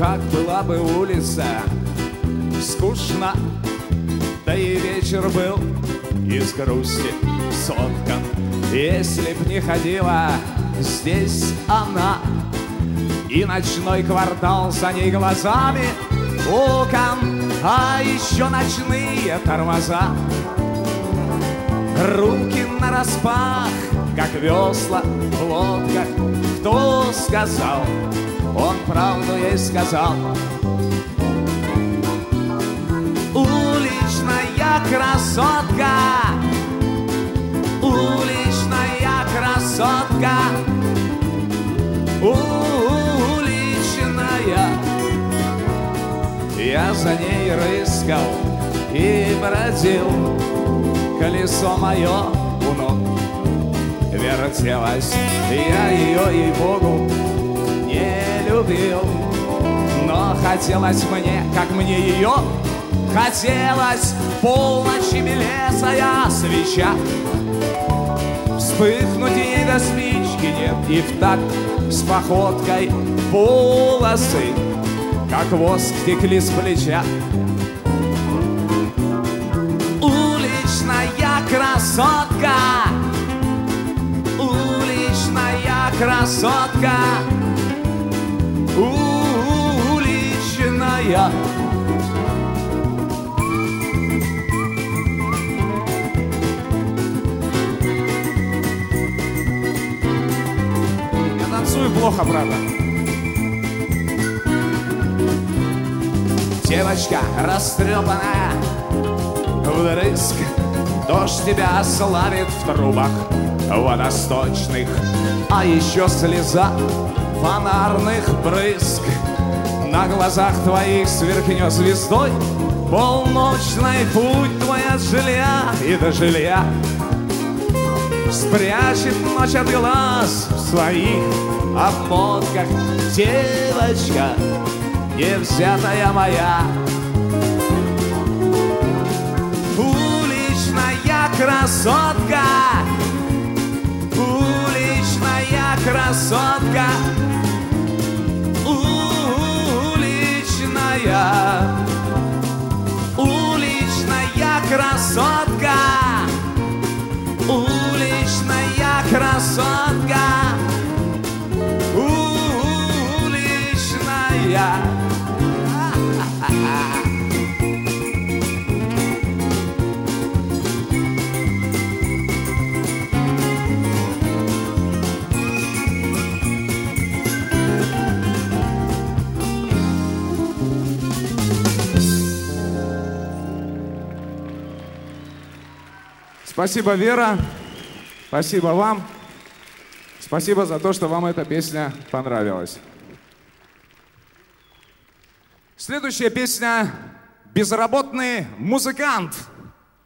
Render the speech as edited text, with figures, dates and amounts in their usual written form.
как была бы улица скучно, да и вечер был из грусти соткан. Если б не ходила здесь она, и ночной квартал за ней глазами окон, а еще ночные тормоза, руки нараспах, как весла в лодках. Кто сказал? Он правду ей сказал. Уличная красотка, уличная красотка, уличная. Я за ней рыскал и бродил, колесо мое у ног вертелось. Я ее, ей-богу, не любил, но хотелось мне, как мне ее хотелось. Полночи белесая свеча, вспыхнуть ей до спички нет, и в такт с походкой волосы, как воск, текли с плеча. Уличная красотка, уличная красотка, уличная. Я танцую плохо, правда. Девочка растрепанная вдрызг, дождь тебя славит в трубах водосточных, а еще слеза фонарных брызг. На глазах твоих сверкнет звездой полночный путь твой от жилья и до жилья. Спрячет ночь от глаз в своих обмотках. Девочка невзятая моя, уличная красотка, уличная красотка, уличная, уличная красотка, уличная красотка, уличная. Спасибо, Вера. Спасибо вам. Спасибо за то, что вам эта песня понравилась. Следующая песня «Безработный музыкант».